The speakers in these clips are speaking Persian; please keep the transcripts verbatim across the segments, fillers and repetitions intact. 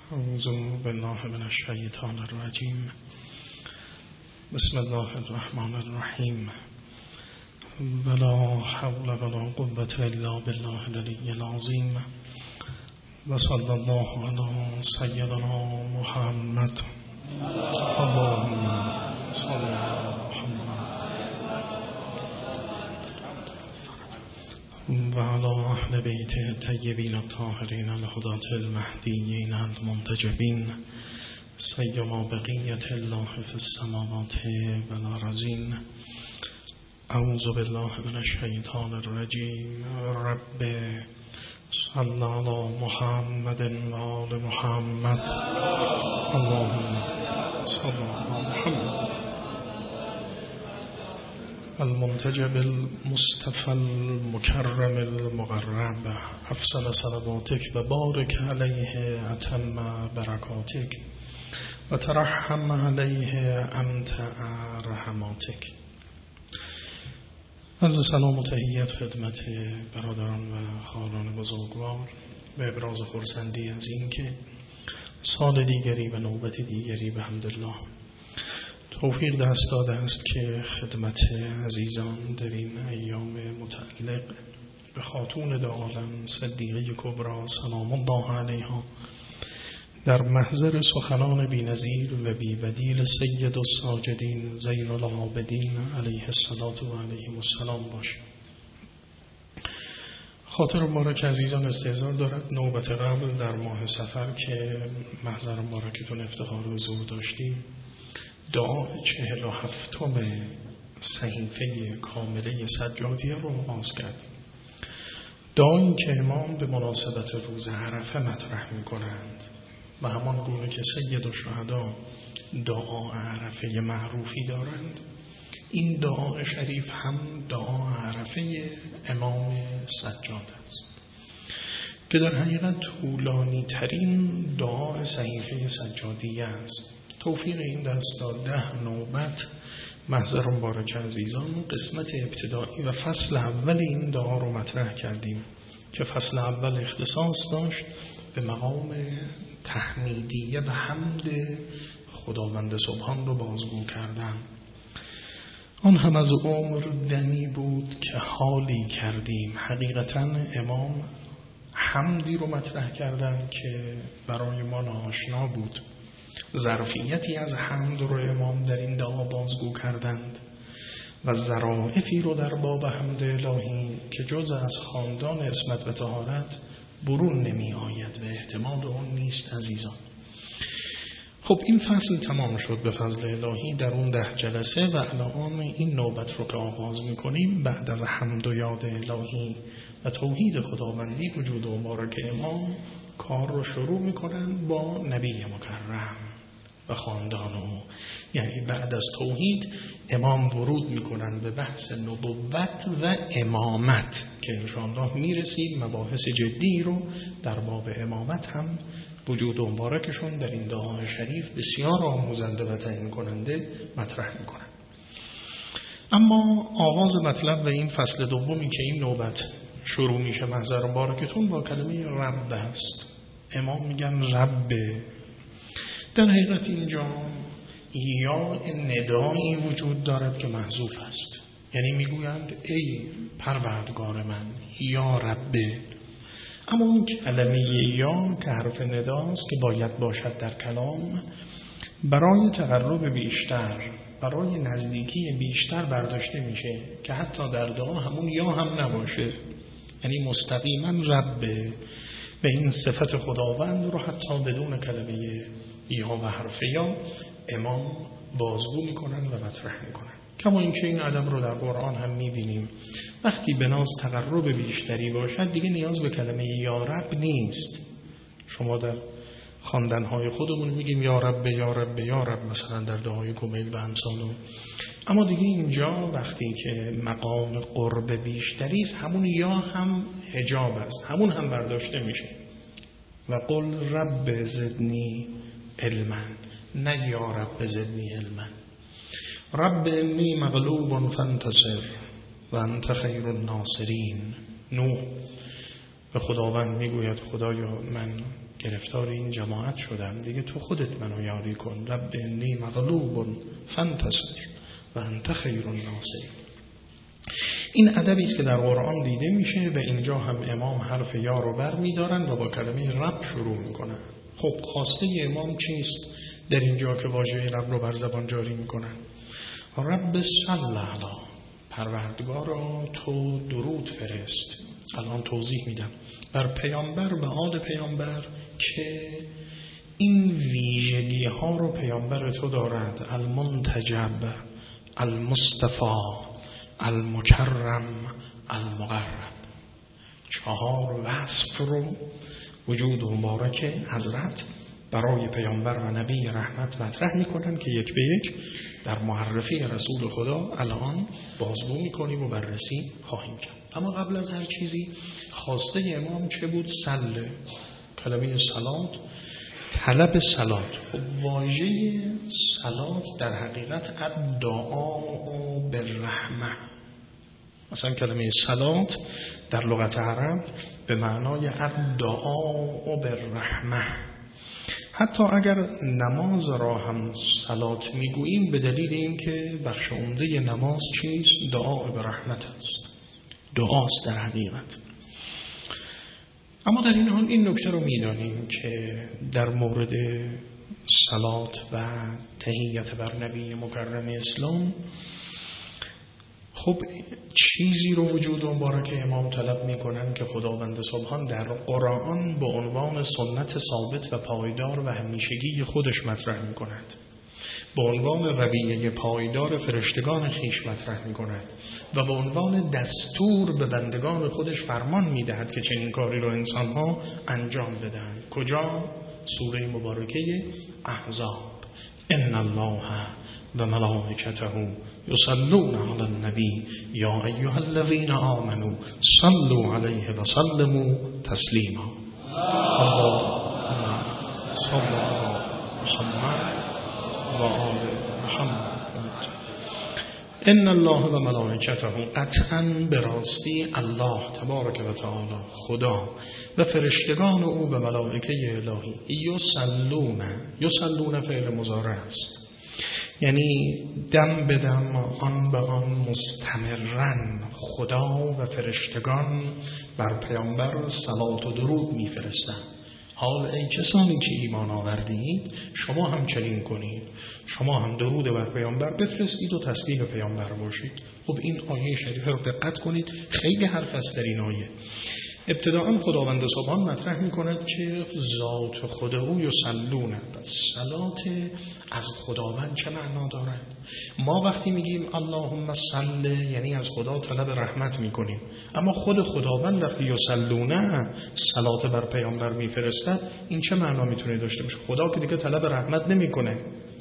اعوذ بالله من الشیطان الرجیم. بسم الله الرحمن الرحیم. ولا حول ولا قوة الا بالله العلی العظیم. و صلی الله علی سیدنا محمد. اللهم صل علی محمد و علی اهل بیت الطیبین الطاهرین الهداة المهدیین المنتجبین سیما بقیة الله فی السماوات والارضین. اعوذ بالله من الشیطان الرجیم. رب صل علی محمد و آل محمد. اللهم صل علی محمد. المنتجب المصطفى المكرم المقرب، افضل صلواتك و بارك عليه اتم برکاتك و ترحم عليه امتع رحماتك. عرض سلام و تحیت خدمت برادران و خواهران بزرگوار به ابراز خرسندی از این که سال دیگری و نوبت دیگری به حمدالله توفیق دست داده است که خدمت عزیزان در این ایام متعلق به خاتون دو عالم صدیقه کبری سلام الله علیها در محضر سخنان بی‌نظیر و بی‌بدیل سید الساجدین زین العابدین علیه الصلاة و علیه السلام باشیم. خاطر مبارک عزیزان استحضار دارد نوبت قبل در ماه صفر که محضر مبارکتون افتخار حضور داشتیم دعا چهل و هفتم صحیفه کامله سجادیه رو آغاز کرد. دعایی که امام به مناسبت روز عرفه مطرح می کنند و همان گونه که سید الشهدا دعا عرفه معروفی دارند، این دعا شریف هم دعا عرفه امام سجاد است که در حقیقت طولانی ترین دعا صحیفه سجادیه است. توفیق این دست داد ده نوبت محضر مبارک عزیزان قسمت ابتدایی و فصل اول این دعا رو مطرح کردیم که فصل اول اختصاص داشت به مقام تحمیدیه و حمد خداوند سبحان رو بازگو کردن. آن هم از عمر دمی بود که حالی کردیم. حقیقتا امام حمدی رو مطرح کردن که برای ما ناآشنا بود. ظرفیتی از حمد رو امام در این دعا بازگو کردند و ظرافی رو در باب حمد الهی که جز از خاندان عصمت و طهارت برون نمی آید و احتمال اون نیست عزیزان. خب این فصل تمام شد به فضل الهی در اون ده جلسه و الان این نوبت رو که آغاز می کنیم بعد از حمد و یاد الهی و توحید خداوندی وجود و مبارک امام کار رو شروع می کنن با نبی مکرم و خاندان او. یعنی بعد از توحید امام ورود می کنن به بحث نبوت و امامت که انشاءالله می رسیم مباحث جدی رو در باب امامت هم وجود و مبارکشون در این دعا شریف بسیار آموزنده و تعیین کننده مطرح می کنن. اما آغاز مطلب و این فصل دومی که این نوبت شروع میشه محضر مبارکتون با کلمه رب است. امام میگن رب. در حقیقت اینجا یا ندایی وجود دارد که محذوف است، یعنی میگویند ای پروردگار من یا رب. اما اون کلمه یا که حرف نداست که باید باشد در کلام برای تقرب بیشتر، برای نزدیکی بیشتر برداشته میشه که حتی در دعا همون یا هم نباشه، یعنی مستقیما رب به این صفت خداوند رو حتی بدون کلمه یا و حرف یا امام بازگو میکنن و مطرح میکنن. کما اینکه این ادب رو در قرآن هم میبینیم وقتی به ناز تقرب بیشتری باشد دیگه نیاز به کلمه یا رب نیست. شما در خواندن‌های خودمون میگیم یا رب یا رب یا رب مثلا در دعای کمیل و امثال، اما دیگه اینجا وقتی که مقام قرب بیشتری است همون یا هم حجاب است، همون هم برداشته میشه و قل رب زدنی علما، نه یا رب زدنی علما. رب انی مغلوب فانتصر و انت خیر الناصرین. نوح به خداوند میگوید خدایا من گرفتار این جماعت شدم، دیگه تو خودت منو یاری کن. رب انی مغلوب فانتصر و انت خیر الناصرین. این ادبی است که در قرآن دیده میشه و اینجا هم امام حرف یا رو بر میدارن و با کلمه رب شروع میکنن. خب خواسته امام چیست در اینجا که واژه رب رو بر زبان جاری میکنن؟ رب صل علی، پروردگارا تو درود فرست. الان توضیح میدم. بر پیامبر و آل پیامبر که این ویژگی ها رو پیامبر تو دارد: المنتجب، المصطفى، المکرم، المقرب. چهار وصف رو وجود مبارک حضرت برای پیامبر و نبی رحمت مطرح میکنن که یک به یک در معرفی رسول خدا الان بازگو میکنیم و بررسی خواهیم کرد. اما قبل از هر چیزی خواسته امام چه بود؟ صل، کلمه صلات، طلب صلات. خب واژه صلات در حقیقت الدعاء بالرحمه. مثلا کلمه صلات در لغت عرب به معنای الدعاء بالرحمه. حتی اگر نماز را هم صلات میگوییم به دلیل اینکه بخش عمده نماز چیست؟ دعا به رحمت است، دعاست در حقیقت. اما در این حال این نکته رو میدانیم که در مورد صلات و تحیت بر نبی مکرم اسلام خب چیزی رو وجود مبارک امام طلب میکنن که خداوند سبحان در قرآن به عنوان سنت ثابت و پایدار و همیشگی خودش مطرح میکند، به عنوان رویه پایدار فرشتگان خیش مطرح میکند و به عنوان دستور به بندگان خودش فرمان میدهد که چنین کاری رو انسانها انجام بدهند. کجا؟ سوره مبارکه احزاب: ان الله و ملائکته یصلون علی النبی یا ایها الذین آمنوا صلوا علیه و سلموا تسلیما. اللهم صل علی محمد و آل محمد. ان الله و ملائکته، قطعاً به راستی الله تبارک و تعالی خدا و فرشتگان او به ملائکه الهی یصلون، یصلون فعل مضارع است، یعنی دم به دم، آن به آن، مستمرن خدا و فرشتگان بر پیامبر صلات و درود میفرستند. حال ای کسانی که ایمان آوردید شما هم چنین کنید، شما هم درود بر پیامبر بفرستید و تسلیم پیامبر باشید. خب این آیه شریفه رو دقت کنید، خیلی حرف است در این آیه. ابتداءً خداوند سبحان مطرح می‌کند که ذات خود او یصلون. صلات از خداوند چه معنا دارد؟ ما وقتی میگیم اللهم صل یعنی از خدا طلب رحمت میکنیم، اما خود خداوند وقتی یصلونه صلات بر پیامبر میفرستد، این چه معنا میتونه داشته باشه؟ خدا که دیگه طلب رحمت نمیکنه،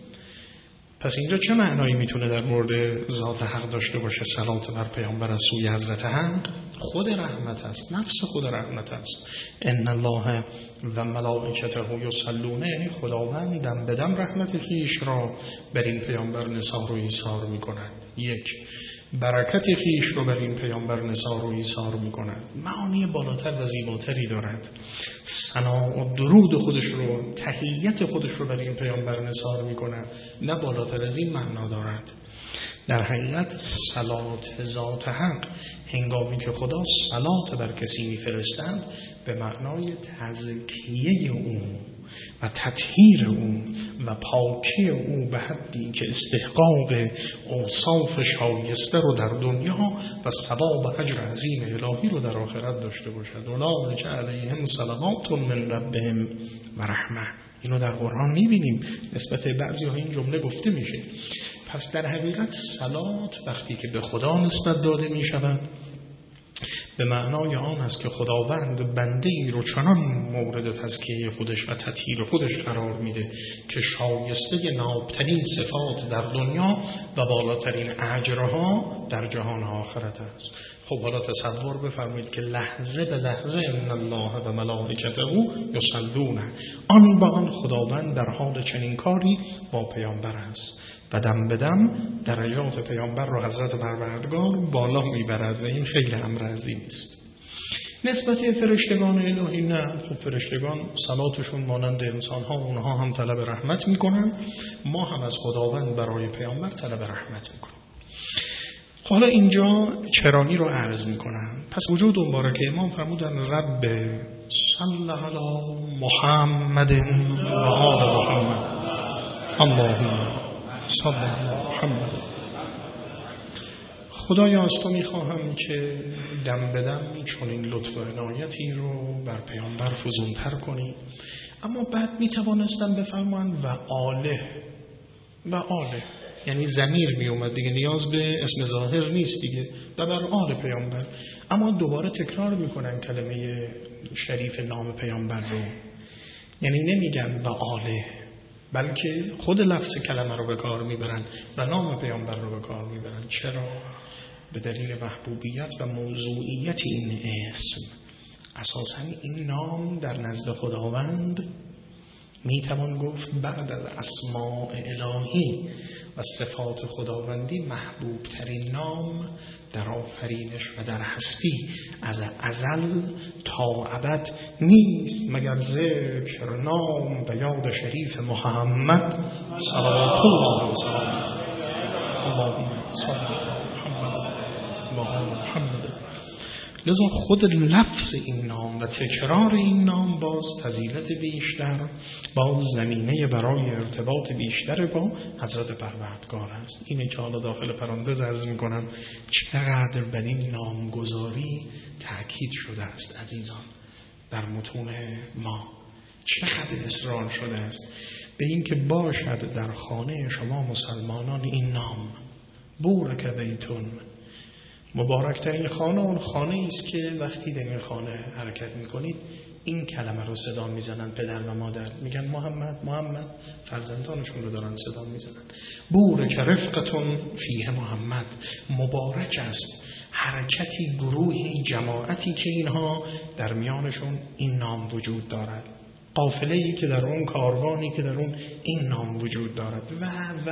پس اینجا چه معنایی میتونه در مورد ذات حق داشته باشه؟ صلات بر پیامبر از سوی حضرت حق خود رحمت است، نفس خود رحمت است. ان الله و ملائکته یصلون، یعنی خداوند دم به دم رحمت خویش را بر این پیامبر نثار و ایثار میکند. یک، برکت خویش رو بر این پیامبر نثار و ایثار میکند. معانی بالاتر و زیباتری دارد. ثنا و درود خودش رو، تحیت خودش رو بر این پیامبر نثار میکند، نه بالاتر از این معنا دارد. در حقیقت صلات ذات حق هنگامی که خدا صلات بر کسی میفرستند به معنای تزکیه او و تطهیر او و پاکی او به حدی که استحقاق اوصاف شایسته رو در دنیا و ثواب و اجر عظیم الهی رو در آخرت داشته باشد. اولئک علیهم صلوات من ربهم و رحمه. اینو در قرآن میبینیم، نسبت بعضی ها این جمله گفته میشه. پس در حقیقت صلات وقتی که به خدا نسبت داده میشود به معنای آن است که خداوند بنده ای رو چنان مورد تزکیه خودش و تطهیر خودش قرار میده که شایسته نابترین صفات در دنیا و بالاترین اجرها در جهان آخرت است. خب حالا تصور بفرمایید که لحظه به لحظه ان الله و ملائکته یصلون، آن به آن خداوند در حال چنین کاری با پیامبر است و دم به دم درجات پیامبر رو حضرت پروردگار بالا میبرد و این خیلی امر عظیمی است. نسبت فرشتگان الهی نه، خب فرشتگان صلاتشون مانند انسان ها، اونها هم طلب رحمت میکنن، ما هم از خداوند برای پیامبر طلب رحمت میکنیم. حالا اینجا چرایی رو عرض میکنن. پس وجود مبارک امام فرمودن رب صلی علی محمد و آل محمد، اللهم صلی علی محمد. خدایا از تو میخواهم که دم بدم چون این لطف و عنایتی رو بر پیامبر فزونتر کنی. اما بعد میتوانستم بفرمان و آله و آله، یعنی ضمیر می اومد دیگه، نیاز به اسم ظاهر نیست دیگه، و بر آل پیامبر. اما دوباره تکرار میکنن کلمه شریف نام پیامبر رو، یعنی نمیگن و آله، بلکه خود لفظ کلمه رو به کار میبرن و نام پیامبر رو به کار میبرن. چرا؟ به دلیل محبوبیت و موضوعیت این اسم. اساساً این نام در نزد خداوند میتوان گفت بعد از اسماء الهی و صفات خداوندی محبوب ترین نام در آفرینش و در هستی از ازل تا ابد نیست مگر ذکر نام و یاد شریف محمد صلوات الله وسلامه. اللهم صل علی محمد و آل محمد. لذا خود لفظ این نام و تکرار این نام باز فضیلت بیشتر، باز زمینه برای ارتباط بیشتر با حضرت پروردگار است. اینه که حالا داخل پرانتز عرض میکنم چقدر بر این نامگذاری تأکید شده است عزیزان در متون ما، چقدر اصرار شده است به این که باشد در خانه شما مسلمانان این نام بورک بیتون. مبارکترین خانه اون خانه است که وقتی در این خانه حرکت میکنید این کلمه رو صدا میزنن پدر و مادر، میگن محمد محمد، فرزندانشون رو دارن صدا میزنن. بورک رفقتون فیه محمد، مبارک است حرکتی، گروهی، جماعتی که اینها در میانشون این نام وجود دارد، قافله‌ای که در اون، کاروانی که در اون این نام وجود دارد و و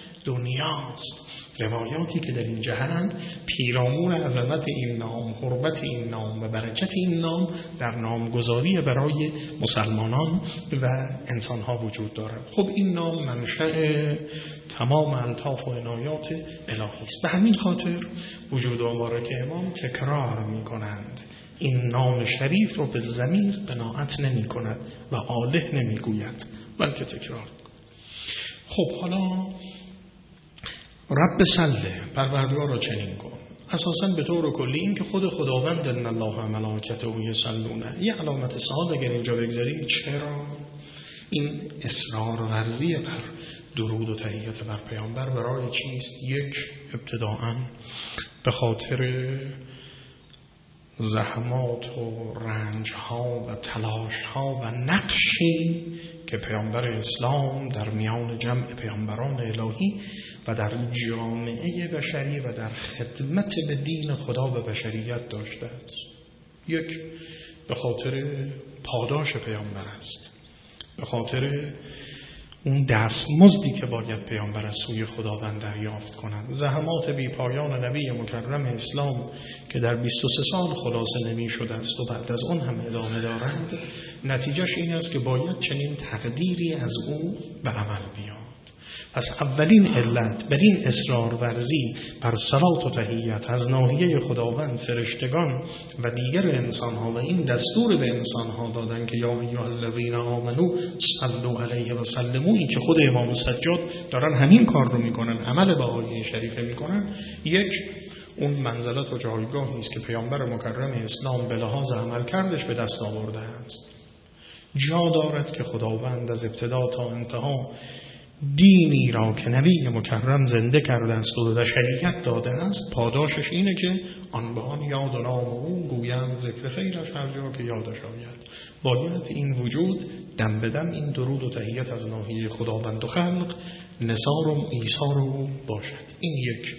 دنیاست. روایاتی که در این جهت پیرامون عظمت این نام، حرمت این نام و برکت این نام در نامگذاری برای مسلمانان و انسانها وجود دارد. خب این نام منشأ تمام الطاف و عنایات الهی است. به همین خاطر وجود مبارک امام تکرار می کنند. این نام شریف رو به ضمیر قناعت نمی کند و آله نمی گوید بلکه تکرار. خب حالا رب سله، پروردگار را چنین کن. اساساً به طور کلی این که خود خداوند ان الله و ملائکته یصلون، یه علامت سوال اگر اینجا بگذارید چرا این اصرار ورزی بر درود و تحیات بر پیامبر برای چیست؟ یک، ابتداءً به خاطر زحمات و رنجها و تلاشها و نقشی که پیامبر اسلام در میان جمع پیامبران الهی و در جامعه بشری و در خدمت به دین خدا و بشریت داشته است. یک، به خاطر پاداش پیامبر است، به خاطر اون دستمزدی که باید پیامبر از سوی خداوند دریافت کند. زحمات بی پایان نبی مکرم اسلام که در بیست و سه سال خلاصه نمی شده است و بعد از اون هم ادامه دارند، نتیجهش این است که باید چنین تقدیری از او به عمل بیاد. پس اولین علت بر این اصرار ورزی بر صلات و تحیت از ناحیه خداوند، فرشتگان و دیگر انسانها و این دستور به انسانها دادن که یا ایها الذین آمنو صلوا علیه و سلموا، این که خود امام سجاد دارن همین کار رو میکنن، عمل به آیه شریفه میکنن. یک، اون منزلت و جایگاهی است که پیامبر مکرم اسلام به لحاظ عمل کردش به دست آورده است. جا دارد که خداوند از ابتدا تا انتها دینی را که نبی مکرم زنده کرده است و بشریت داده است، پاداشش اینه که آن به آن یاد و نام او گویند ذکر خیرش هر جا که یادش آید. باید این وجود دم به دم این درود و تحیت از ناحیه خداوند و خلق نثار و ایثار او باشد. این یک.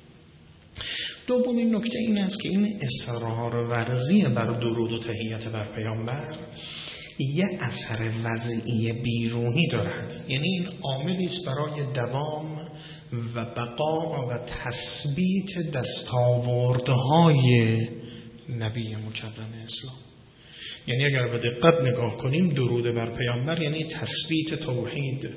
دومین نکته این است که این اصرار ورزی بر درود و تحیت بر پیامبر یه اثر وضعی بیرونی دارد، یعنی این عاملی است برای دوام و بقا و تثبیت دستاوردهای نبی مکرم اسلام. یعنی اگر به دقت نگاه کنیم درود بر پیامبر یعنی تثبیت توحید،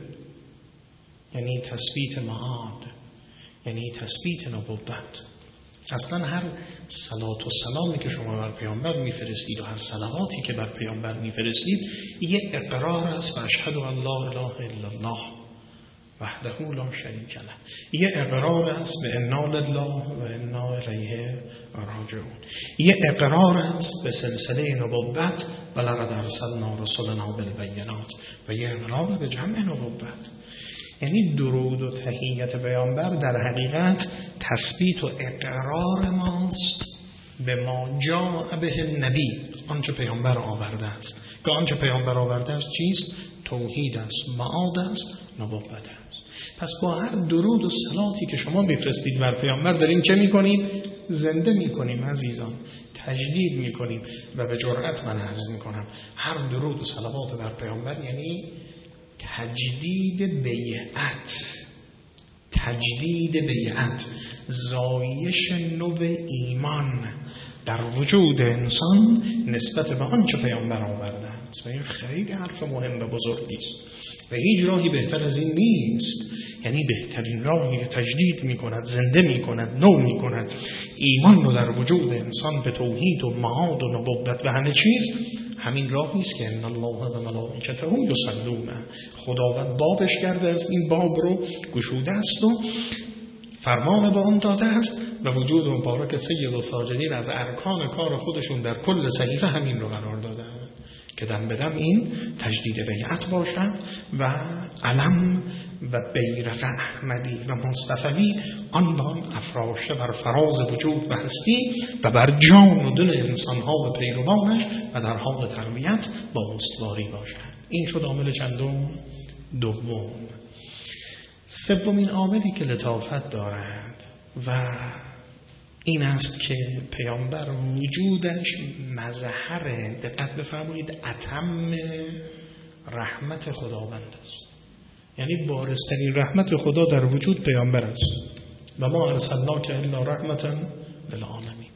یعنی تثبیت معاد، یعنی تثبیت نبوت. اصلا هر صلات و سلامی که شما بر پیامبر میفرستید و هر صلواتی که بر پیامبر میفرستید یه اقرار است و اشهد ان لا اله الا الله وحده لا شریک له، یه اقرار است به انا لله و انا الیه راجعون، یه اقرار است به سلسله نبوت و لقد ارسلنا رسلنا بالبینات و یه اقرار به جمع نبوت. یعنی درود و تحیت پیامبر در حقیقت تثبیت و اقرار ماست به ما جاء به نبی، آنچه پیامبر آورده است. که آنچه پیامبر آورده است چیست؟ توحید است، معاد است، نبوت است. پس با هر درود و صلاتی که شما میفرستید بر پیامبر داریم چه میکنیم؟ زنده میکنیم عزیزان، تجدید میکنیم. و به جرأت من عرض میکنم هر درود و صلوات بر پیامبر یعنی تجدید بیعت، تجدید بیعت، زایش نو ایمان در وجود انسان نسبت به آنچه پیامبر آورده است. و این خیلی حرف مهم و بزرگی است و هیچ راهی بهتر از این نیست. یعنی بهترین راهی که تجدید میکند، زنده میکند، نو میکند ایمان رو در وجود انسان به توحید و معاد و نبوت و همه چیز، همین راهی است که ان الله و ملائکته یصلون، خداوند بابش کرده است، این باب رو گشوده است و فرمان به آن داده است و وجود مبارک سید الساجدین از ارکان کار خودشون در کل صحیفه همین رو قرار دادن که دم بدم این تجدید بیعت باشد و علم و بیرق احمدی و مصطفوی آن بان افراشته بر فراز وجود و هستی و بر جان و دل انسانها و پیروانش و در حال تربیت با استواری باشد. این شد عامل چندم؟ دوم. سومین عاملی که لطافت دارد و این است که پیامبر وجودش مظهر، دقت بفرمایید، اتم رحمت خداوند است. یعنی بارزترین رحمت خدا در وجود پیامبر است و ما ارسلناک الا رحمتا للعالمین.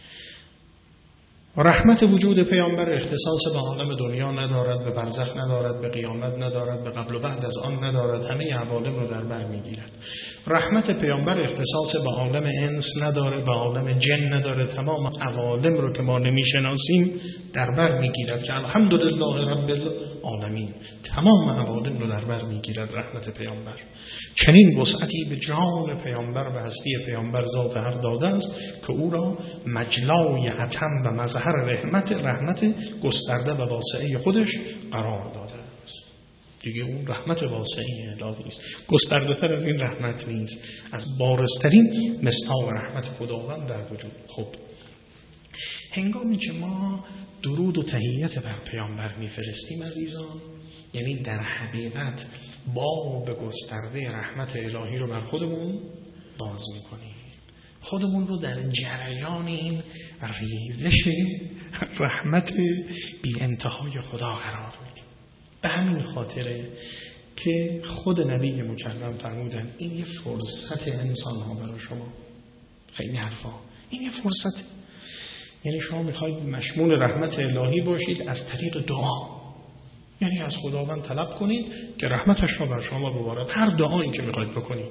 رحمت وجود پیامبر اختصاص به عالم دنیا ندارد، به برزخ ندارد، به قیامت ندارد، به قبل و بعد از آن ندارد، همه عوالم رو در بر میگیرد. رحمت پیامبر اختصاص به عالم انس نداره، به عالم جن نداره، تمام عوالم رو که ما نمیشناسیم در بر میگیرد که الحمدلله رب العالمین، تمام عوالم رو در بر میگیرد رحمت پیامبر. چنین وسعتی به جان پیامبر و هستی پیامبر ذات هر داده است که او را مجلای اتم و مظهر رحمت رحمت گسترده و واسعه خودش قرار داده است. دیگه اون رحمت واسعه الهی است، گسترده تر از این رحمت نیست، از بارزترین مصداق رحمت خداوند در وجود. خب هنگامی که ما درود و تحیت بر پیامبر میفرستیم عزیزان، یعنی در حقیقت باب گسترده رحمت الهی رو بر خودمون باز میکنیم، خودمون رو در جریان این ریزش رحمت بی انتهای خدا قرار میدیم. به همین خاطره که خود نبی مکرم فرمودن این یه فرصت انسان ها برای شما، خیلی حرفا، این یه فرصت. یعنی شما میخواید مشمول رحمت الهی باشید از طریق دعا، یعنی از خداوند طلب کنید که رحمتش را بر شما ببارد. هر دعایی که میخواید بکنید،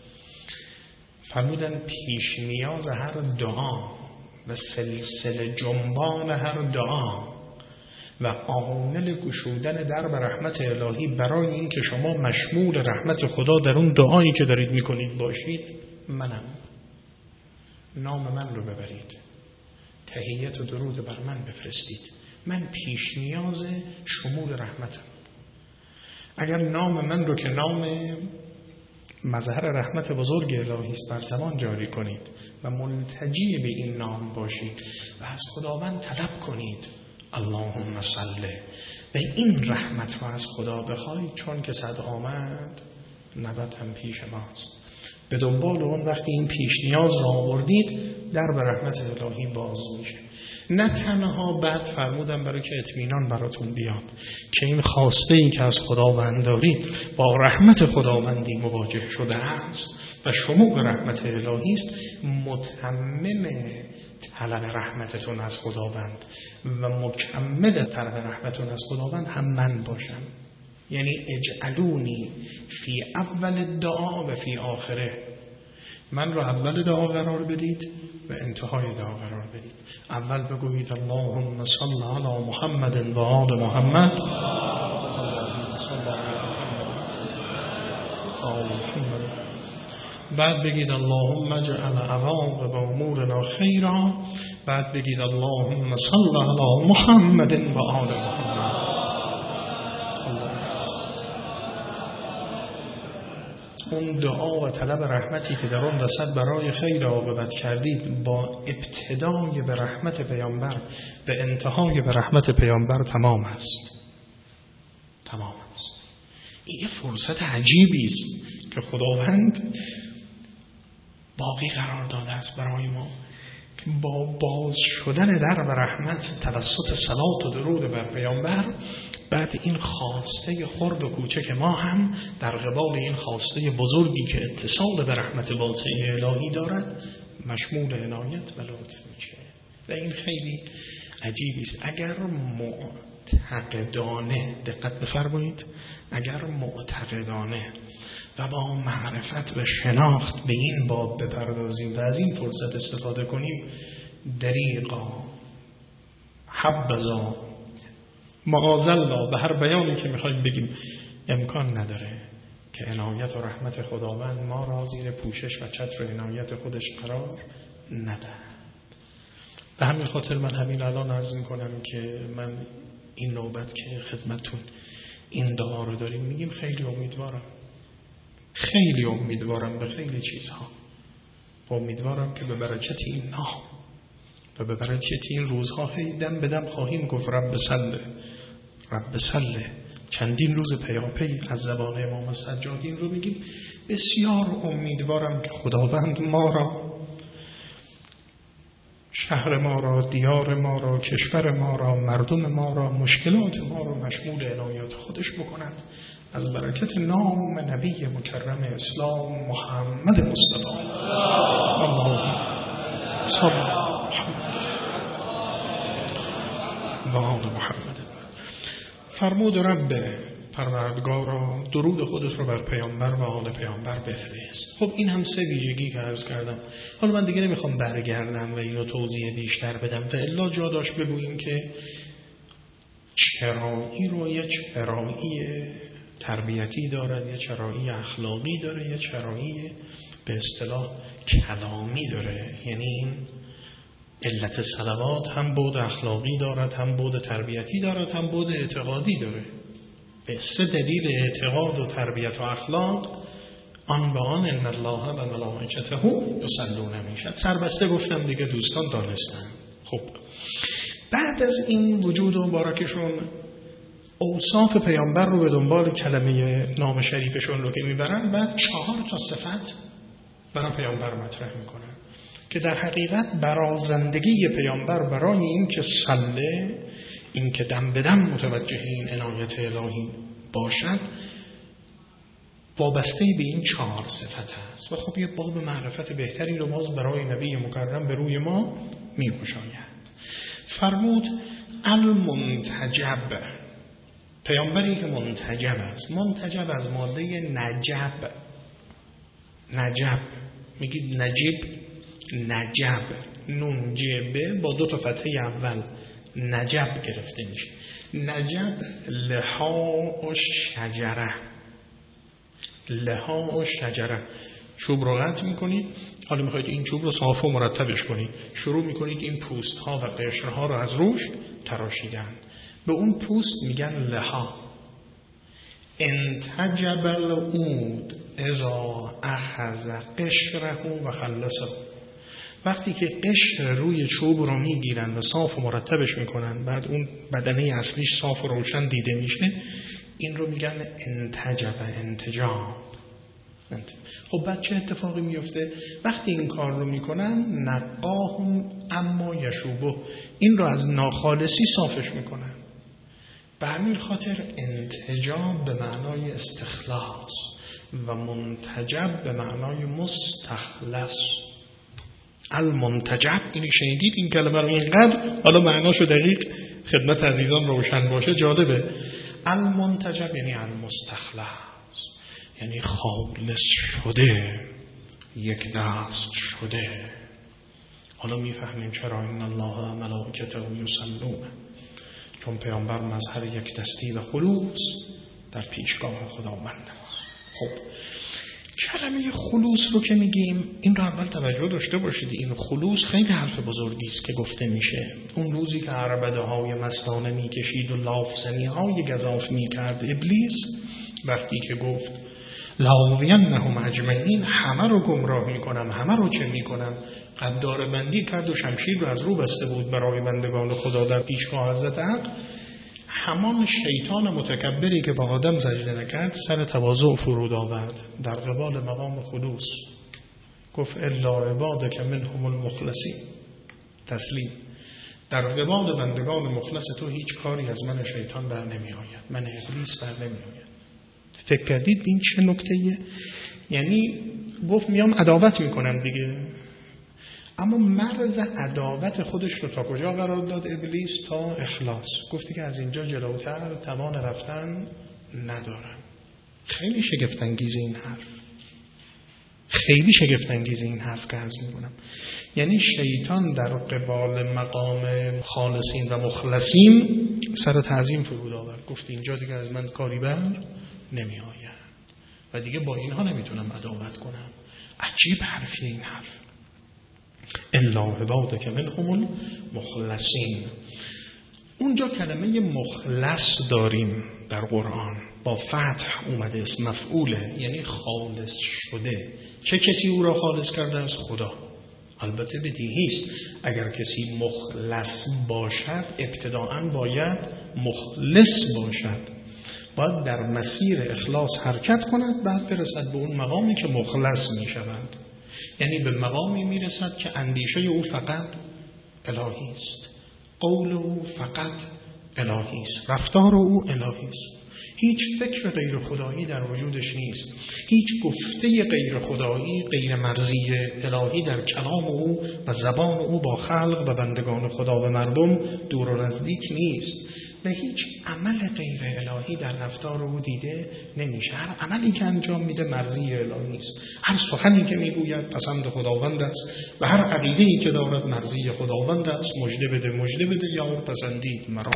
فرمودن پیش نیاز هر دعا و سلسله جنبان هر دعا و عامل گشودن درب رحمت الهی برای این که شما مشمول رحمت خدا در اون دعایی که دارید میکنید باشید، منم. نام من رو ببرید، تحیت و درود بر من بفرستید، من پیش نیاز شمول رحمتم. اگر نام من رو که نام مظهر رحمت بزرگ الهی است بر زبان جاری کنید و ملتجی به این نام باشید و از خداوند طلب کنید اللهم صل، و این رحمت رو از خدا بخواید، چون که صد آمد نبد هم پیش ماست. به دنبال اون وقتی این پیش نیاز را آوردید در به رحمت الهی باز میشه. نه تنها بعد فرمودم برای که اطمینان براتون بیاد که این خواسته ای که از خداوند دارید با رحمت خداوندی مواجه شده است و شمول رحمت الهی است، متمم طلب رحمتتون از خداوند و مکمل طلب رحمتتون از خداوند هم من باشم. یعنی اجعلونی فی اول دعا و فی آخره، من رو اول دعا قرار بدید و انتهای دعا قرار بدید. اول بگویید اللهم صل علی محمد و آل محمد، اللهم صل علی آل محمد. بعد بگید اللهم اجعل عواقب امورنا خیرا. بعد بگید اللهم صل علی محمد و آل محمد. اون دعا و طلب رحمتی که در اون وسط برای خیر عاقبت کردید با ابتدای به رحمت پیامبر به انتهای به رحمت پیامبر تمام است. تمام است. این یه فرصت عجیبی است که خداوند باقی قرار داده است برای ما که با باز شدن در و رحمت توسط صلات و درود بر پیامبر، بعد این خواسته خرد و کوچک ما هم در قبال این خواسته بزرگی که اتصال به رحمت واسعه الهی دارد مشمول عنایت و لطف میشه. و این خیلی عجیبی است. اگر معتقدانه، دقت بفرمایید، اگر معتقدانه و با معرفت و شناخت به این باب بپردازیم و از این فرصت استفاده کنیم، دریغا حبذا معاذالله به هر بیانی که میخوایم بگیم امکان نداره که عنایت و رحمت خداوند ما را زیر پوشش و چتر عنایت خودش قرار ندهد. به همین خاطر من همین الان عرض میکنم که من این نوبت که خدمتون این دعا رو داریم میگیم خیلی امیدوارم، خیلی امیدوارم به خیلی چیزها. امیدوارم که به برکت این نام و به برکت این روزها هی دم به دم خواهیم گفت رب سله رب سله. چندین روز پیاپی از زبان امام سجاد این رو میگیم. بسیار امیدوارم که خداوند ما را، شهر ما را، دیار ما را، کشور ما را، مردم ما را، مشکلات ما را مشمول عنایات خودش بکند از برکت نام نبی مکرم اسلام محمد مصطفی. اللهم صل علی محمد و آل محمد. فرمود رب پروردگارا درود خودت رو بر پیامبر و آل پیامبر بفرست. خب این هم سه ویژگی که عرض کردم. حالا من دیگه نمیخوام برگردم و اینو توضیح بیشتر بدم و الا جا داشت بگوییم که چرایی رو یه چرایی تربیتی دارد، یه چرایی اخلاقی داره، یه چرایی به اصطلاح کلامی داره. یعنی این علت صلوات هم بود اخلاقی دارد، هم بود تربیتی دارد، هم بود اعتقادی داره. به سه دلیل اعتقاد و تربیت و اخلاق آن به آن ان الله و ملائکته یصلون میشد. سربسته گفتم دیگه دوستان دانستن. خب بعد از این وجود مبارکشون اوصاف پیامبر رو به دنبال کلمه نام شریفشون رو که میبرن، بعد چهار تا صفت برای پیامبر مطرح میکنن که در حقیقت برازندگی پیامبر برای این که صله، این که دم به دم متوجه این عنایت الهی باشد، وابسته به این چهار صفت است. و خب یه باب معرفت بهتری رو باز برای نبی مکرم به روی ما میگشاید. فرمود المنتجب، پیامبری که منتجب است. منتجب از ماده نجب، نجب میگید نجیب، نجب، نون جبه با دو تا فتحه اول نجب گرفته میشه. نجب لها و شجره، لها و شجره. چوب رو قطع میکنید، حالا میخواید این چوب رو صاف و مرتبش کنید، شروع میکنید این پوست ها و قشر ها رو از روش تراشیدن. به اون پوست میگن لها. انتجب العود اذا اخذ قشره و خلصه. وقتی که قشر روی چوب رو میگیرن و صاف و مرتبش میکنن، بعد اون بدنه اصلیش صاف و روشن دیده میشه، این رو میگن انتجب، انتجاب. خب بعد چه اتفاقی میفته؟ وقتی این کار رو میکنن نقاهم اما یشوبه، این رو از ناخالصی صافش میکنن. به همین خاطر انتجاب به معنای استخلاص و منتجب به معنای مستخلص. المنتجب، اینی شنیدید این کلمه رو اینقدر، حالا معناشو دقیق خدمت عزیزان روشن باشه جالبه. المنتجب یعنی المستخلص، یعنی خالص شده، یک دست شده. حالا میفهمیم چرا این الله و ملائکته یصلون، چون پیامبر مظهر یک دستی و خلوص در پیشگاه خداوند است. خب کلمه خلوص رو که میگیم، این رو اول توجه داشته باشید، این خلوص خیلی حرف بزرگی است که گفته میشه. اون روزی که عربده های مستانه میکشید و لافزنی های گزاف میکرد ابلیس، وقتی که گفت لاغوینهم اجمعین، همه رو گمراه میکنم، همه رو چه میکنم، قدار بندی کرد و شمشیر رو از رو بسته بود برای بندگان خدا در پیشگاه حضرت حق. همان شیطان متکبری که با آدم سجده نکرد سر تواضع فرود آورد در قبال مقام خلوص، گفت الا عبادک منهم المخلصین، تسلیم. در قبال بندگان مخلص تو هیچ کاری از من شیطان بر نمی آید، من ابلیس بر نمی آید. فکر کردید این چه نکته‌ایه؟ یعنی گفت میام عداوت میکنم دیگه، اما مرز عداوت خودش رو تا کجا قرار داد ابلیس؟ تا اخلاص. گفتی که از اینجا جلوتر توان رفتن ندارم. خیلی شگفت‌انگیز این حرف، خیلی شگفت‌انگیز این حرف که عرض میکنم. یعنی شیطان در قبال مقام خالصین و مخلصین سر تعظیم فرود آورد، گفت اینجا دیگه از من کاری بر نمی آید و دیگه با اینها نمیتونم عداوت کنم. عجیب حرفی این حرف. الا عبادک منهم المخلصین. اونجا کلمه مخلص داریم در قرآن، با فتح اومده، اسم مفعوله، یعنی خالص شده. چه کسی او را خالص کرده؟ از خدا. البته بدیهیست اگر کسی مخلص باشد ابتداءً باید مخلص باشد، باید در مسیر اخلاص حرکت کند، بعد برسد به اون مقامی که مخلص می شود. یعنی به مقامی می رسد که اندیشه او فقط الهی است، قول او فقط الهی است، رفتار او الهی است، هیچ فکر غیر خدایی در وجودش نیست، هیچ گفته غیر خدایی، غیر مرضی الهی در کلام او و زبان او با خلق و بندگان خدا و مردم دور و نزدیک نیست و هیچ عمل غیر الهی در رفتار او دیده نمیشه. هر عملی که انجام میده مرضی الهی است، هر سخنی که میگوید پسند خداوند است و هر عقیده‌ای که دارد مرضی خداوند است. مژده بده مژده بده یار پسندید مرا،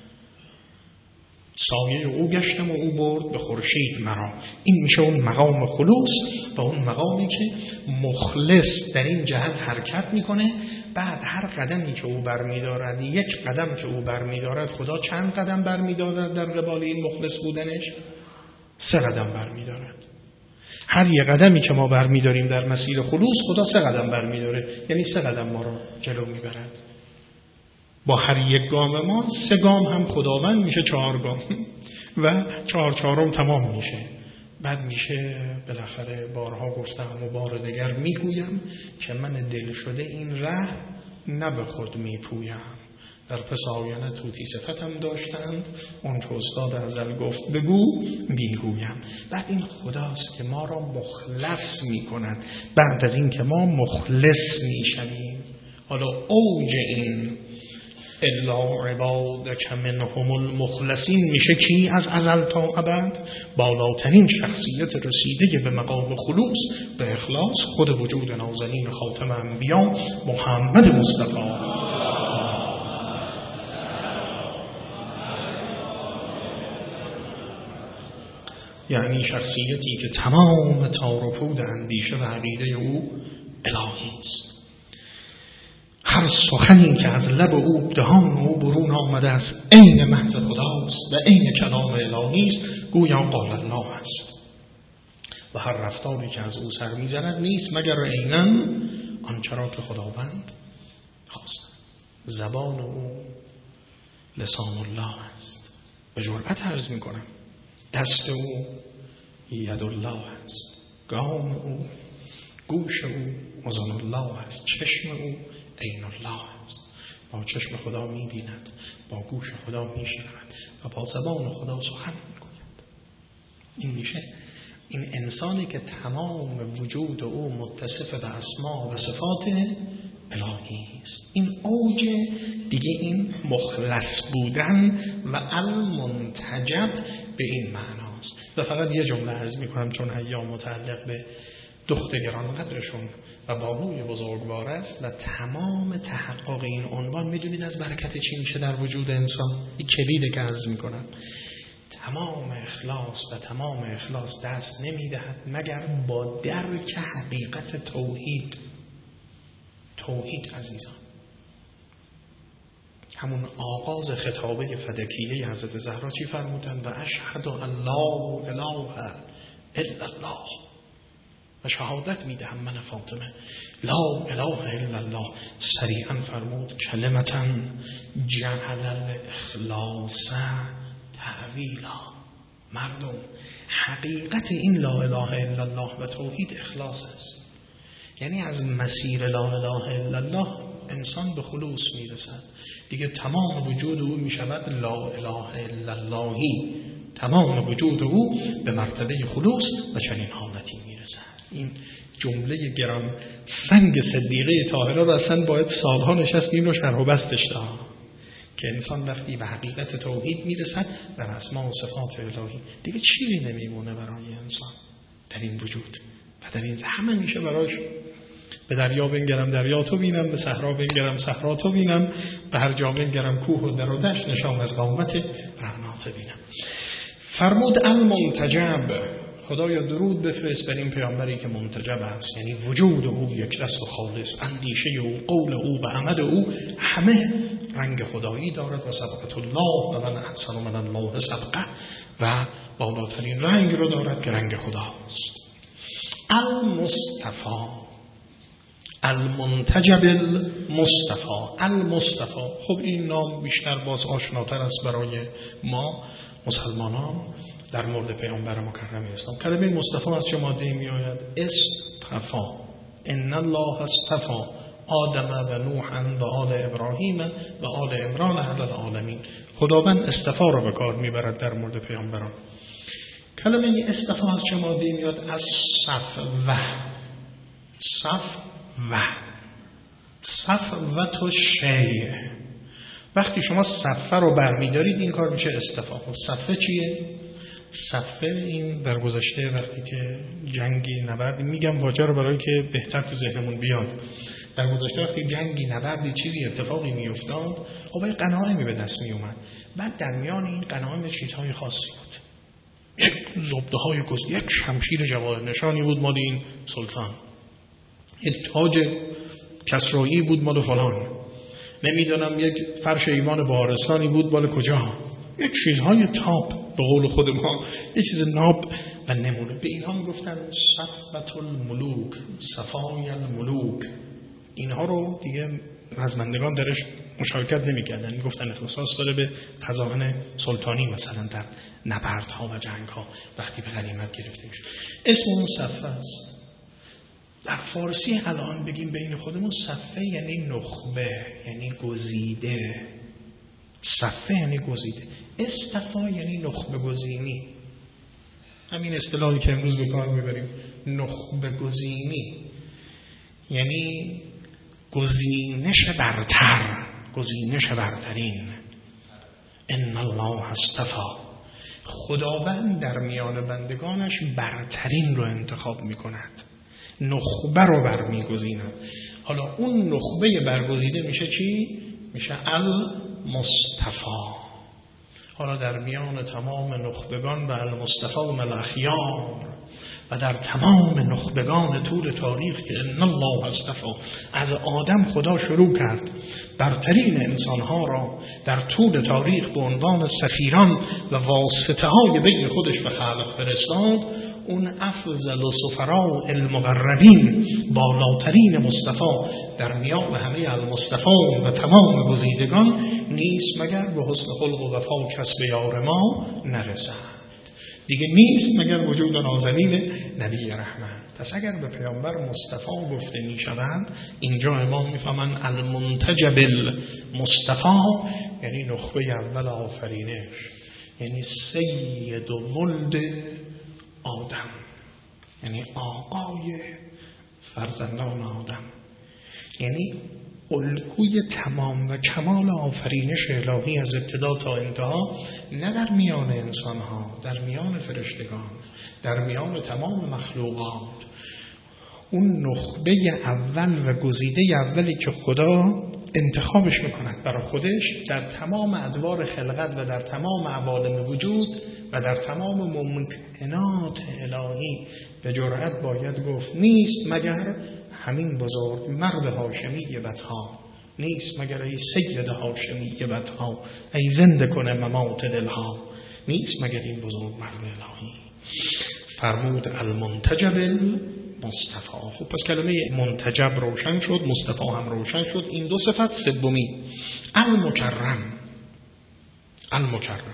سایه او گشتم و او برد به خورشید مرا. این میشه اون مقام خلوص و اون مقامی که مخلص در این جهت حرکت میکنه. بعد هر قدمی که او برمیدارد، یک قدم که او برمیدارد، خدا چند قدم برمیدارد در قبال این مخلص بودنش؟ سه قدم برمیدارد. هر یک قدمی که ما برمیداریم در مسیر خلوص، خدا سه قدم برمیداره، یعنی سه قدم ما رو جلو میبرد. با هر یک گام ما سه گام هم خداوند میشه چهار گام و چهار چهارم تمام میشه. بعد میشه بالاخره بارها گفتم و بار دیگر میگویم که من دل شده این ره نه به خود میپویم. در پس آینه توتی صفتم داشتند، اون که استاد ازل گفت بگو میگویم. بعد این خداست که ما را مخلص میکند بعد از این که ما مخلص میشویم. حالا اوج این الا عبادک منهم المخلصین میشه کی؟ از ازل تا ابد بالاترین شخصیت رسیده به مقام خلوص به اخلاص، خود وجود نازنین خاتم انبیا محمد مصطفی. یعنی شخصیتی که تمام تار و پود اندیشه و عقیده او الهی است. هر سخنی که از لب او دهان او برون آمده است عین محض خداست و عین کلام الهی است، گویا قال الله است. و هر رفتاری که از او سر می‌زند نیست مگر عیناً آنچه را که خداوند خواست. زبان او لسان الله است. به جرأت عرض می‌کنم دست او ید الله است، گام او، گوش او اذن الله است، چشم او عین الله است. با چشم خدا می‌بیند، با گوش خدا می‌شنود و با زبان خدا سخن می‌گوید. این میشه این انسانی که تمام وجود او متصف به اسما و صفات الهی است. این اوج دیگه این مخلص بودن و المنتجب به این معناست. و فقط یه جمله عرض میکنم چون ایام متعلق به دخت گرانقدرشون و بانوی بزرگوار است و تمام تحقق این عنوان میدونید از برکت چی میشه در وجود انسان. این کلیده که عرض میکنم. تمام اخلاص و تمام اخلاص دست نمیدهد مگر با درک حقیقت توحید. توحید عزیزان، همون آغاز خطابه فدکیه حضرت زهرا چی فرمودن؟ و اشهد ان لا اله الا الله، و شهادت میدهم من فاطمه لا اله الا الله. سریعا فرمود کلمتا جعل الاخلاص تعویلا. مردم، حقیقت این لا اله الا الله و توحید اخلاص است. یعنی از مسیر لا اله الا الله انسان به خلوص میرسد. دیگه تمام وجود او میشود لا اله الا اللهی. تمام وجود او به مرتبه خلوص و چنین حالتی میرسد. این جمله گران سنگ صدیقه طاهره رو اصلا باید سالها نشستیم رو شرح و بستش داد که انسان وقتی به حقیقت توحید میرسد در اسما و صفات الهی دیگه چیزی نمیمونه برای انسان در این وجود و در این همه میشه براش به دریا بنگرم دریا تو بینم، به صحرا بنگرم صحرا تو بینم، به هر جا بنگرم کوه و در و دشت نشان از قامت رعنات بینم. فرمود المنتجب، خدایا درود بفرست بر این پیامبری که منتجب است، یعنی وجود او یک دست و خالص، اندیشه او، قول او و عمل او همه رنگ خدایی دارد و سبقت الله و من احسن من الله سبقه و بالاترین رنگ رو دارد که رنگ خداست. المصطفی، المنتجب المصطفی. المصطفی، خب این نام بیشتر باز آشناتر است برای ما مسلمانان در مورد پیامبر مکرم اسلام. کلمه مصطفی از چه ماده می آید؟ استفا. ان الله استفا آدم و نوحا و آل ابراهیم و آل عمران علی العالمین. خداوند استفا را به کار میبرد در مورد پیامبران. کلمه استفا از چه ماده میاد؟ از صفوه. صفوه، صفوه و شیء. وقتی شما صفه رو برمیدارید این کار میشه استفا. صفه چیه؟ صفه این در گذشته وقتی که جنگی نبردی، میگم واژه رو برای که بهتر تو ذهنمون بیاد، در گذشته وقتی جنگی نبردی چیزی اتفاقی میافتاد، خب این غنایمی به دست میومد. بعد در میان این غنایم چیزهای خاصی بود. یک زبده های گز، یک شمشیر جواهر نشانی بود مال این سلطان، یک تاج کسرایی بود مال فلان، نمیدونم یک فرش ایوان بهارستانی بود مال کجا، یک چیزهای تاپ به قول خود ما، یک چیز ناب و نمونه. به اینها میگفتن صفوة الملوک، صفای الملوک. اینها رو دیگه رزمندگان درش مشارکت نمی‌کردن، میگفتن اختصاص داره به خزائن سلطانی، مثلا در نبردها و جنگ‌ها وقتی به غنیمت گرفته میشه. اسم اون صفه است. در فارسی الان بگیم بین خودمون صفه یعنی نخبه، یعنی گزیده. صفه یعنی گزیده. استفا یعنی نخبه گزینی. همین اصطلاحی که امروز به کار میبریم، نخبه گزینی یعنی گزینش برتر، گزینش برترین. ان الله استفا، خداوند در میان بندگانش برترین رو انتخاب میکند، نخبه رو برمیگزیند. حالا اون نخبه برگزیده میشه چی؟ میشه المصطفی. حالا در میان تمام نخبگان و المصطفی و الاخیار و در تمام نخبگان طول تاریخ که ان الله اصطفی، از آدم خدا شروع کرد برترین انسانها را در طول تاریخ به عنوان سفیران و واسطه های بین خودش به خلق فرستاد. اون افضل و سفراء المقربین، بالاترین مصطفی در میان همه المصطفی و تمام گزیدگان نیست مگر به حسن خلق و وفا کسب یار ما نرسد. دیگه نیست مگر وجود نازنین نبی رحمت. پس اگر به پیامبر مصطفی گفته می شود، اینجا امام می فهمن المنتجب المصطفی یعنی نخبه اول آفرینش، یعنی سید و ولد آدم، یعنی آقای فرزندان آدم. یعنی الگوی تمام و کمال آفرینش الهی از ابتدا تا انتها، نه در میان انسانها، در میان فرشتگان، در میان تمام مخلوقات. اون نخبه اول و گزیده اولی که خدا انتخابش میکند برای خودش در تمام ادوار خلقت و در تمام عوالم وجود و در تمام ممکنات الهی به جرأت باید گفت نیست مگر همین بزرگ مرد هاشمی بطها، نیست مگر ای سید هاشمی بطها، ای زنده کنه ممات دلها، نیست مگر این بزرگ مرد الهی. فرمود المنتجب مصطفی. خب پس کلمه منتجب روشن شد، مصطفی هم روشن شد. این دو صفت. سومی المکرم. المکرم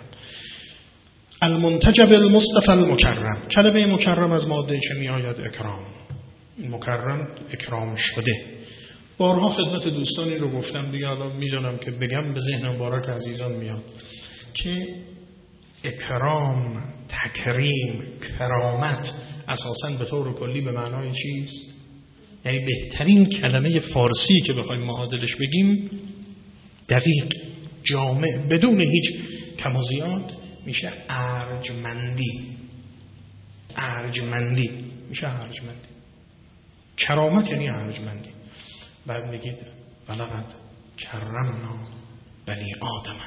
المنتجب المصطفى المکرم. کلمه مکرم از ماده چه می آید؟ اکرام. مکرم اکرام شده. بارها خدمت دوستانی رو گفتم دیگه، الان میدونم که بگم به ذهن مبارک عزیزان میاد که اکرام، تکریم، کرامت اساساً به طور کلی به معنای چیست؟ یعنی بهترین کلمه فارسی که بخوایم معادلش بگیم دقیق، جامع، بدون هیچ کم و زیاد میشه ارجمندی. ارجمندی میشه ارجمندی. کرامت یعنی ارجمندی. بعد میگید ولقد کرمنا بنی آدم،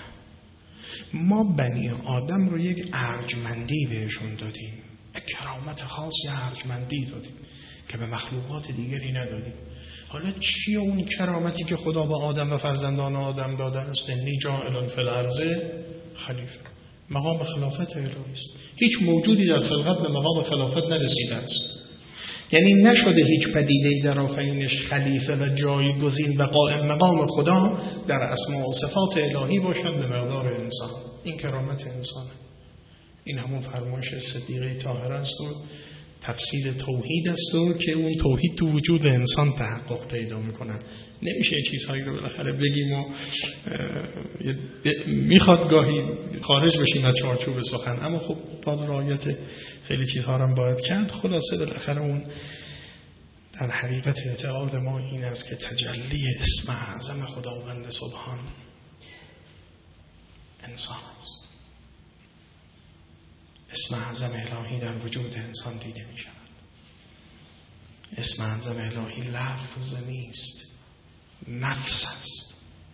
ما بنی آدم رو یک ارجمندی بهشون دادیم، کرامت خاص ارجمندی دادیم که به مخلوقات دیگری ندادیم. حالا چیه اون کرامتی که خدا به آدم و فرزندان آدم داده است؟ انی جاعل فی الارض خلیفه. مقام خلافت الهی است. هیچ موجودی در خلقت به مقام خلافت نرسیده است. یعنی نشده هیچ پدیده‌ای در آفرینش خلیفه و جایگزین و قائم مقام خدا در اسماء و صفات الهی باشد به مقدار انسان. این کرامت انسانه. این همون فرمایش صدیقه طاهره است و تفسیر توحید است و که اون توحید تو وجود انسان تحقق پیدا میکنه. نمیشه چیزهایی رو بالاخره بگیم و میخواد گاهی خارج بشیم از چارچوب سخن، اما خب باز رعایت خیلی چیزها رو هم باید کرد. خلاصه بالاخره اون در حقیقت اعتقاد ما این است که تجلی اسم اعظم خداوند سبحان انسان است. اسم اعظم الهی در وجود انسان دیده می شود. اسم اعظم الهی لفظ نیست، نفس است.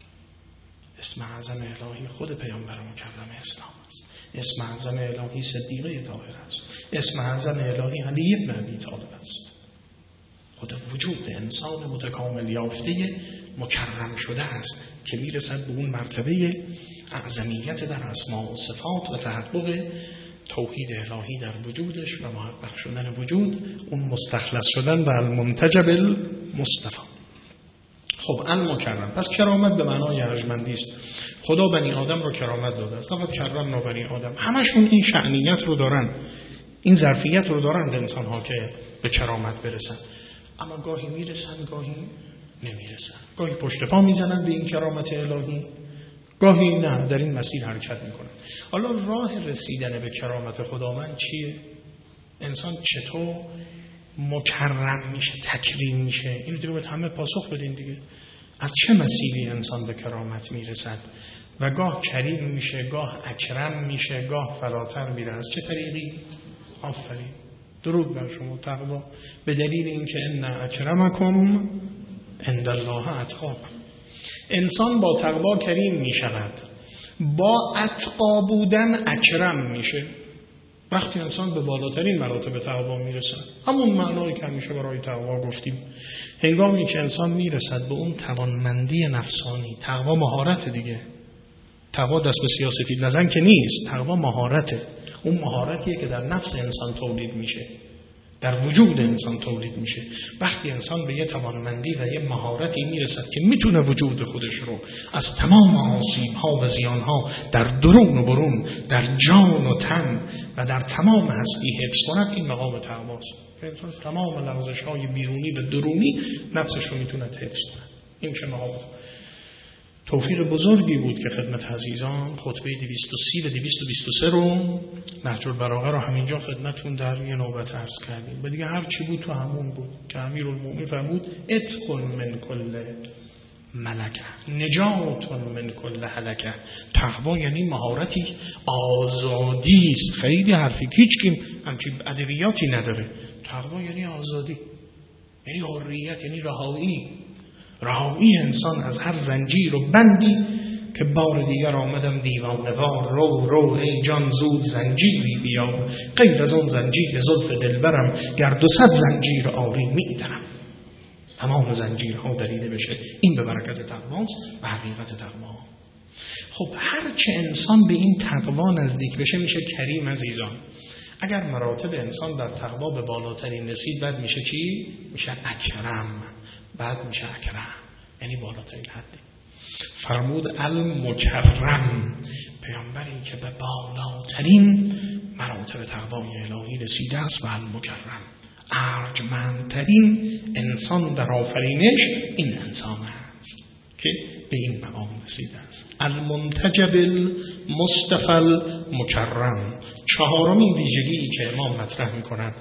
اسم اعظم الهی خود پیامبر مکرم اسلام است. اسم اعظم الهی صدیقه طاهره است. اسم اعظم الهی علی بن ابی طالب است. خود وجود انسان متکامل یافته مکرم شده است که میرسد به اون مرتبه اعظمیت در اسماء و صفات و تحقق توحید الهی در وجودش و محقق شدن وجود، اون مستخلص شدن و المنتجب المصطفى. خب المکرم، پس کرامت به معنای ارجمندی است. خدا بنی آدم رو کرامت داده است. لقد کرمنا بنی آدم. همشون این شأنیت رو دارن، این ظرفیت رو دارند انسان ها که به کرامت برسن، اما گاهی میرسن گاهی نمیرسن. گاهی پشت پا میزنن به این کرامت الهی، گاهی نه در این مسیر حرکت میکنه. حالا راه رسیدن به کرامت خداوند چیه؟ انسان چطور مکرم میشه، تکریم میشه؟ اینو دیگه باید همه پاسخ بدین دیگه. از چه مسیری انسان به کرامت میرسد و گاه کریم میشه، گاه اکرم میشه، گاه فراتر میره؟ از چه طریقی؟ آفرین، درود بر شما، تقوا. به دلیل اینکه ان اکرمکم عند الله اتقاکم. انسان با تقوا کریم می شود، با اتقا بودن اکرم میشه. وقتی انسان به بالاترین مراتب تقوا میرسد، همون معنایی که همیشه برای تقوا گفتیم، هنگامی که انسان میرسد به اون توانمندی نفسانی. تقوا مهارت دیگه. تقوا دست به سیاسفید نزن که نیست، تقوا مهارته. اون مهارتیه که در نفس انسان تولید میشه، در وجود انسان تولید میشه. وقتی انسان به یه توانمندی و یه مهارتی میرسد که میتونه وجود خودش رو از تمام آسیب‌ها و زیان‌ها در درون و برون، در جان و تن و در تمام هستی حفظ کند، این مقام تقواست. انسان تمام لغزش‌های بیرونی و درونی نفسش رو میتونه حفظ کنه. این میشه مقام. توفیق بزرگی بود که خدمت عزیزان خطبه دویست و سی و دویست و بیست و سه رو نهج البلاغه رو همینجا خدمتون در یه نوبت عرض کردیم. و دیگه هر چی بود تو همون بود که امیرالمومنین فرمود اتقن من کل ملکه نجاتون من کل هلکه. تقوا یعنی مهارتی، آزادی است. خیلی حرفی هیچ کیم همچین ادبیاتی نداره. تقوا یعنی آزادی، یعنی حریت، یعنی رهایی، رهایی انسان از هر زنجیر و بندی که بار دیگر آمدم دیوانه‌وار. رو رو ای جان زود زنجیری بیا، غیر از اون زنجیر زلف دلبرم، گرد و صد زنجیر آری می‌درم. تمام زنجیرها دریده بشه. این به برکت تقواست و حقیقت تقوا. خب هر چه انسان به این تقوا نزدیک بشه میشه کریم عزیزان. اگر مراتب انسان در تقوا به بالاترین رسید بعد میشه چی؟ میشه اکرم. بعد میشه اکرم یعنی بالاترین حد. فرمود المکرم، پیامبری که به بالاترین مراتب تقوای الهی رسیده است و المکرم ارجمندترین انسان در آفرینش این انسان است که به این مقام رسیده است. المنتجب المصطفى المکرم. چهارمین ویژگی که امام مطرح میکنند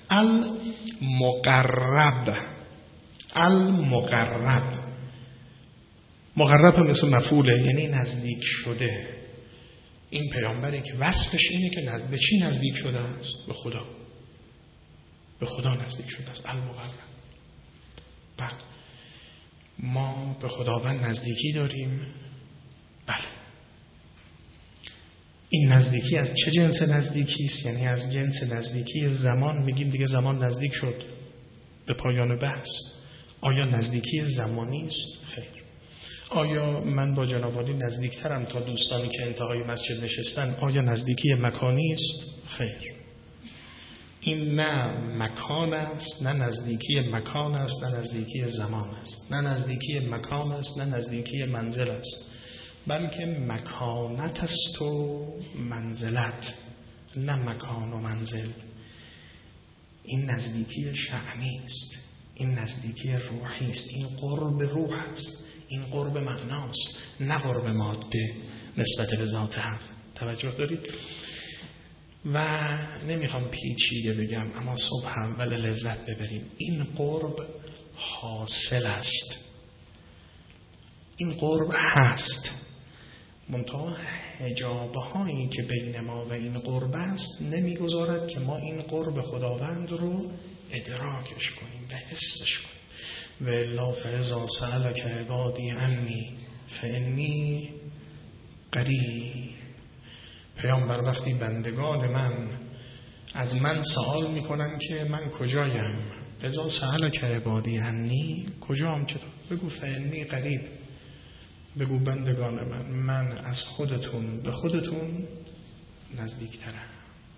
المقرب. المقرب مقرب مثل مفعوله، یعنی نزدیک شده. این پیامبری که وصفش اینه که نزد به چی نزدیک شده است؟ به خدا. به خدا نزدیک شده است. المقرب. بعد ما به خداوند نزدیکی داریم. بله. این نزدیکی از چه جنس نزدیکی است؟ یعنی از جنس نزدیکی زمان. میگیم دیگه زمان نزدیک شد به پایان بحث. آیا نزدیکی زمانی است؟ خیر. آیا من با جناب عالی نزدیکترم تا دوستانی که انتهای مسجد نشستن؟ آیا نزدیکی مکانی است؟ خیر. این نه مکان است، نه نزدیکی مکان است، نه نزدیکی زمان است، نه نزدیکی مکان است، نه نزدیکی منزل است، بلکه مکانت است و منزلت، نه مکان و منزل. این نزدیکی شأنی است، این نزدیکی روحی است، این قرب روح است، این قرب معناست، نه قرب ماده نسبت به ذات حق. توجه دارید؟ و نمیخوام پیچیده بگم اما صبح هم ولی لذت ببریم. این قرب حاصل است، این قرب هست، منتها حجاب‌هایی که بین ما و این قرب است نمیگذارد که ما این قرب خداوند رو ادراکش کنیم و حسش کنیم. و الا فاذا سألک عبادی عنی فانی قریب. پیامبر وقتی بندگان من از من سوال میکنن که من کجایم، اذا سألک عبادی عنی، کجام؟ چطور؟ بگو فانی قریب. بگو بندگان من، من از خودتون به خودتون نزدیکترم.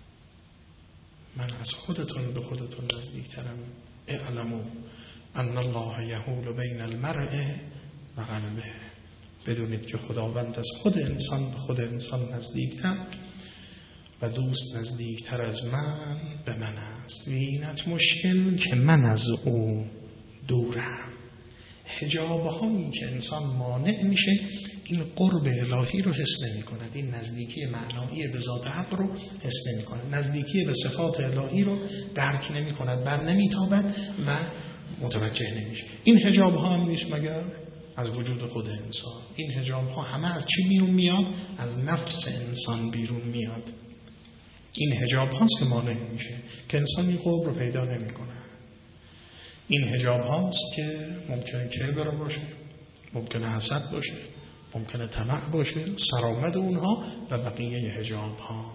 من از خودتون به خودتون نزدیکترم. اعلموا ان الله یحول بین المرء و قلبه. بدونید که خداوند از خود انسان به خود انسان نزدیکتر و دوست نزدیکتر از من به من است. وینت مشکل که من از او دورم. حجاب‌هایی که انسان مانع میشه این قرب الهی رو حس نمی کند، این نزدیکی معنایی به ذات حق رو حس نمی کند، نزدیکی به صفات الهی رو درک نمی کند، بر نمی تابد و متوجه نمیشه. این حجاب‌ها هم نیست مگر از وجود خود انسان. این حجاب‌ها همه از چی بیرون میاد؟ از نفس انسان بیرون میاد. این حجاب‌هاست که مانع میشه که انسان این قرب رو پیدا نمی‌کنه. این حجاب‌هاست که ممکنه کبر باشه، ممکنه حسد باشه، ممکنه طمع باشه، سرآمد اونها و بقیه حجاب‌ها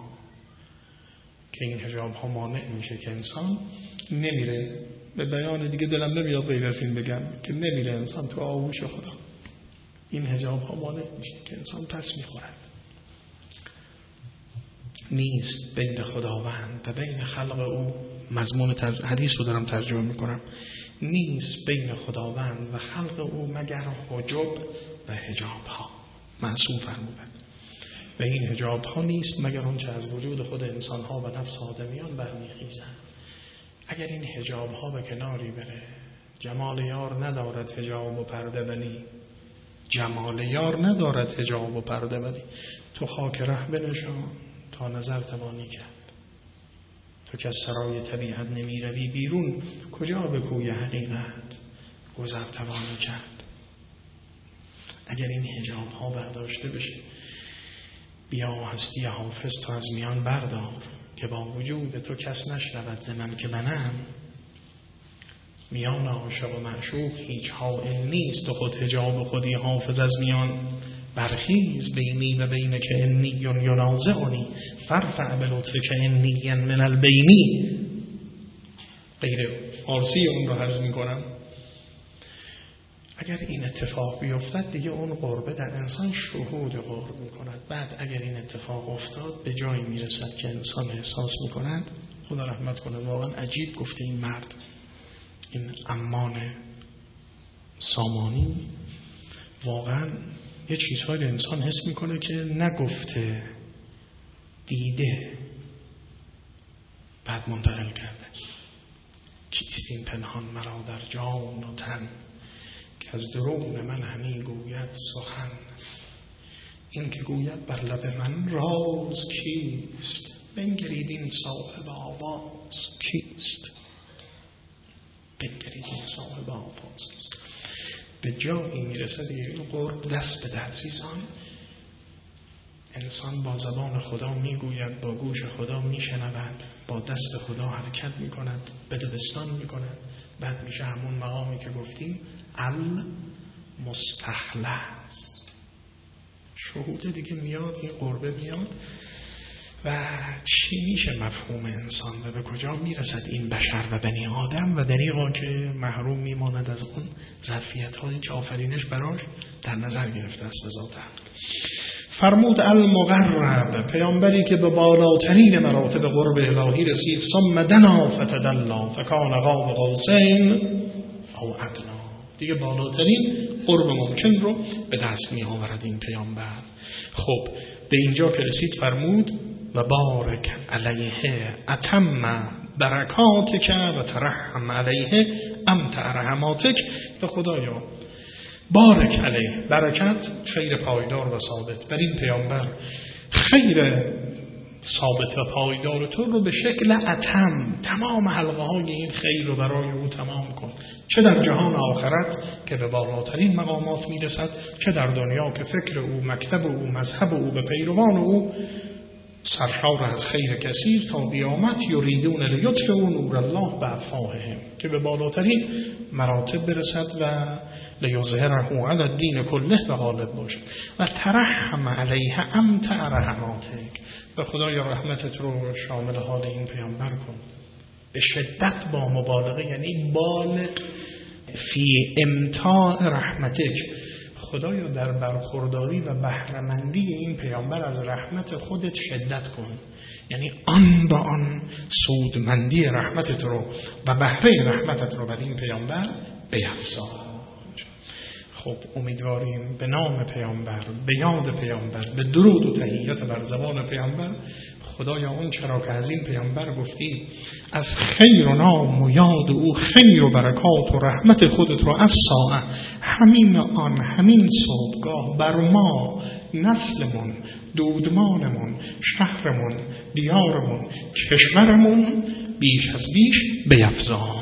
که این حجاب‌ها مانع میشه که انسان نمیره. به بیان دیگه دلم نمیاد غیر از این بگم که نمیره انسان تو آغوش خدا. این حجاب‌ها مانع میشه که انسان پس میخورد. نیست بین خداوند و بین خلق او، مضمون تر... حدیث رو دارم ترجمه میکنم، نیست بین خداوند و خلق او مگر حجب و حجاب ها. معصوم فرمودند و این حجاب ها نیست مگر آنچه از وجود خود انسان ها و نفس آدمیان برمیخیزند. اگر این حجاب ها به کناری بره، جمال یار ندارد حجاب و پرده، ولی جمال یار ندارد حجاب و پرده، ولی تو خاک ره بنشان تا نظر توانی کرد. تو که از سرای طبیعت نمی روی بیرون، کجا به کوی حقیقت گذر توانی کرد؟ اگر این حجاب ها برداشته بشه، بیا هستی حافظ تو از میان بردار، که با وجود تو کس نشنود ز من که منم. میان عاشق و معشوق هیچ حائل نیست، تو خود حجاب خودی حافظ از میان برخیز. بینی و بین که انی ینازعنی فرفع بلطف که انی من البینی. غیر فارسی اون رو حرز میکنم. اگر این اتفاق بیفتد دیگه اون قربه در انسان شهود قرب میکند. بعد اگر این اتفاق افتاد به جایی میرسد که انسان احساس میکند، خدا رحمت کنه، واقعا عجیب گفته این مرد، این امان سامانی، واقعا یه چیزهایی انسان حس میکنه که نگفته، دیده، بعد منتقل کرده. کیست این پنهان مرا در جان و تن، که از درون من همی گوید سخن. این که گوید بر لب من راز کیست، بنگرید این صاحب آواز کیست. بنگرید این صاحب آواز کیست. به جایی میرسه دیگه این قرب دست به عزیزان، انسان با زبان خدا میگوید، با گوش خدا میشنود، با دست خدا حرکت میکند، به دبستان میکند. بعد میشه همون مقامی که گفتیم المستخلص. شهود دیگه میاد، این قربه میاد و چی میشه مفهوم انسان و به کجا میرسد این بشر و بنی آدم، و دریغا که محروم میماند از اون ظرفیت هایی که آفرینش براش در نظر گرفته است به ذات حق. فرمود المقرب، پیامبری که به بالاترین مراتب قرب الهی رسید، ثم دنا فتدلا فکان قاب قوسین او ادنا. دیگه بالاترین قرب ممکن رو به دست می آورد این پیامبر. خب به اینجا که رسید فرمود و بارک علیه اتم برکاتک و ترحم علیه امت رحماتک. و خدایا بارک علیه، برکت خیر پایدار و ثابت بر این پیامبر، خیر ثابت و پایدار تو رو به شکل اتم، تمام حلقه های این خیر رو برای او تمام کن، چه در جهان آخرت که به بالاترین مقامات میرسد، چه در دنیا که فکر او، مکتب او، مذهب او به پیروان او سرشار از خیر کثیر تا قیامت. یریدون لیطفئوا نور الله بافواههم، که به بالاترین مراتب برسد و لیظهره علی الدین کله و غالب باشد. و ترحم علیه امت رحماتک، و خدای رحمتت رو شامل حال این پیامبر کن. به شدت با مبالغه، یعنی بالغ فی امتاع رحمتک. خدایا در برخورداری و بهره‌مندی این پیامبر از رحمت خودت شدت کن، یعنی آن با آن سودمندی رحمتت رو و بهره رحمتت رو بر این پیامبر بیفزا. خب امیدواریم به نام پیامبر، به یاد پیامبر، به درود و تحیت بر زبان پیامبر، خدایا اون چرا که از این پیامبر گفتی از خیر و نام و یاد او خیر و برکات و رحمت خودت رو افزا، همین آن همین صبحگاه بر ما، نسلمون، دودمانمون، شهرمون، دیارمون، کشورمون بیش از بیش بیفزا.